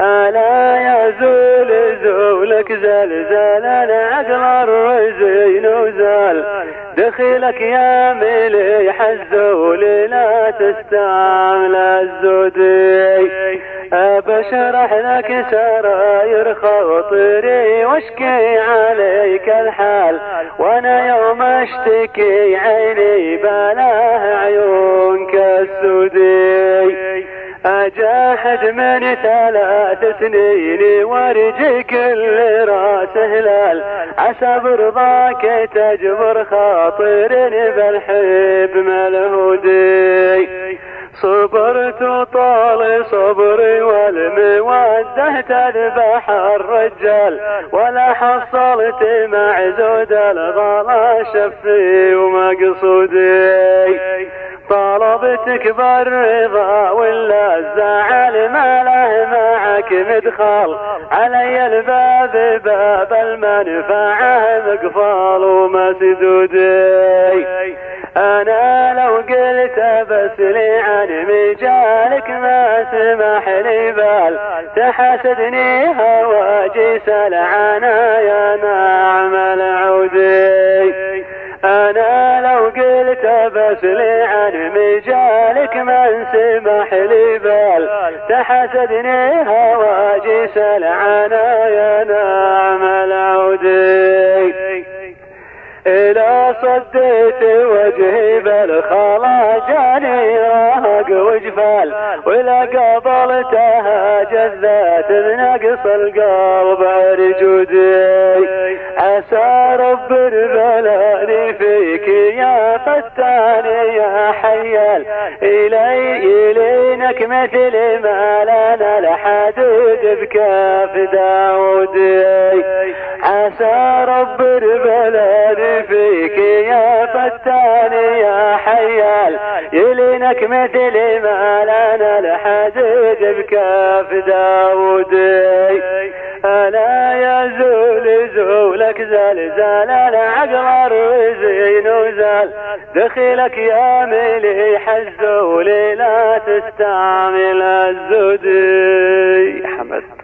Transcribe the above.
ألا يزول زولك زلزال العقل الرزين وزال دخلك يا مليح الزول لا تستعمل الزودي بشرح لك سراير خاطري واشكي عليك الحال وانا يوم اشتكي عيني بلاه عيونك السودي أجاحد من 3 سنين وارجي كل راس هلال عسى برضاك تجبر خاطر بالحب ملهودي صبرت طال صبري والمودة تذبح الرجال ولا حصلت معزود الغلا شفي ومقصودي طلبتك بالرضا ولا الزعل ما له معك مدخل علي الباب باب المنفعة مقفال ومسدودي أنا لو قلت بس لي عن مجالك ما سمح لي بال تحسدني هواجي سلعنا يا نعم العودي أنا لو قلت بس لي عن مجالك ما سمح لي بال تحسدني هواجي سلعنا يا نعم العودي إذا صديت وجهي بالخلا جاني راق وجفال ولا قبلتها جذات بنقص القلب رجودي عسى رب البلاني فيك يا فتاني يا حيال إلينك مثل ما لنا الحدود بكاف داودي عسى رب البلاني فيك يا فتاني يا حيال يلينك مثل ما لنا الحديد بكاف داودي ألا يزول زولك زلزال العقل الرزين وزال دخلك يا مليح الزول لا تستعمل الزودي. حمد